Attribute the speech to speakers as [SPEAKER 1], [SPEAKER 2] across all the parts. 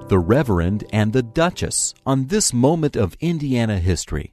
[SPEAKER 1] The Reverend and the Duchess on this moment of Indiana history.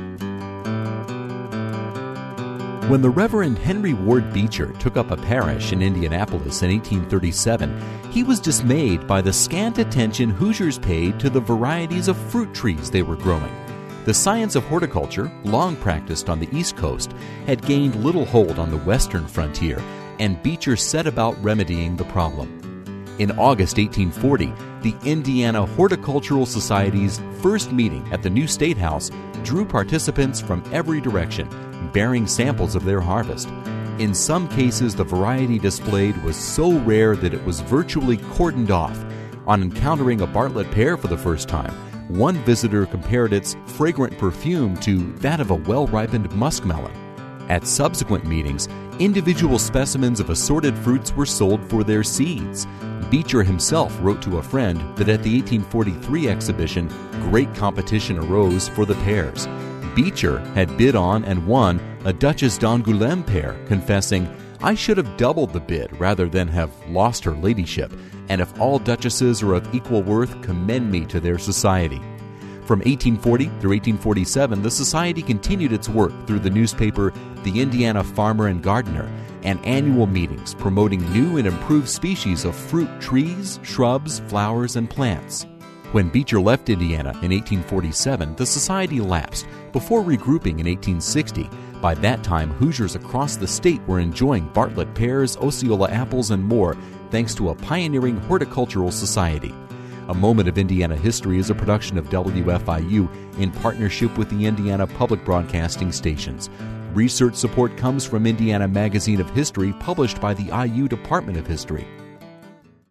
[SPEAKER 1] When the Reverend Henry Ward Beecher took up a parish in Indianapolis in 1837, he was dismayed by the scant attention Hoosiers paid to the varieties of fruit trees they were growing. The science of horticulture, long practiced on the East Coast, had gained little hold on the western frontier, and Beecher set about remedying the problem. In August 1840, the Indiana Horticultural Society's first meeting at the new State House drew participants from every direction, bearing samples of their harvest. In some cases, the variety displayed was so rare that it was virtually cordoned off. On encountering a Bartlett pear for the first time, one visitor compared its fragrant perfume to that of a well-ripened muskmelon. At subsequent meetings, individual specimens of assorted fruits were sold for their seeds. Beecher himself wrote to a friend that at the 1843 exhibition, great competition arose for the pears. Beecher had bid on and won a Duchess d'Angoulême pear, confessing, "I should have doubled the bid rather than have lost her ladyship, and if all duchesses are of equal worth, commend me to their society." From 1840 through 1847, the society continued its work through the newspaper The Indiana Farmer and Gardener and annual meetings promoting new and improved species of fruit trees, shrubs, flowers, and plants. When Beecher left Indiana in 1847, the society lapsed before regrouping in 1860. By that time, Hoosiers across the state were enjoying Bartlett pears, Osceola apples, and more, thanks to a pioneering horticultural society. A Moment of Indiana History is a production of WFIU in partnership with the Indiana Public Broadcasting Stations. Research support comes from Indiana Magazine of History, published by the IU Department of History.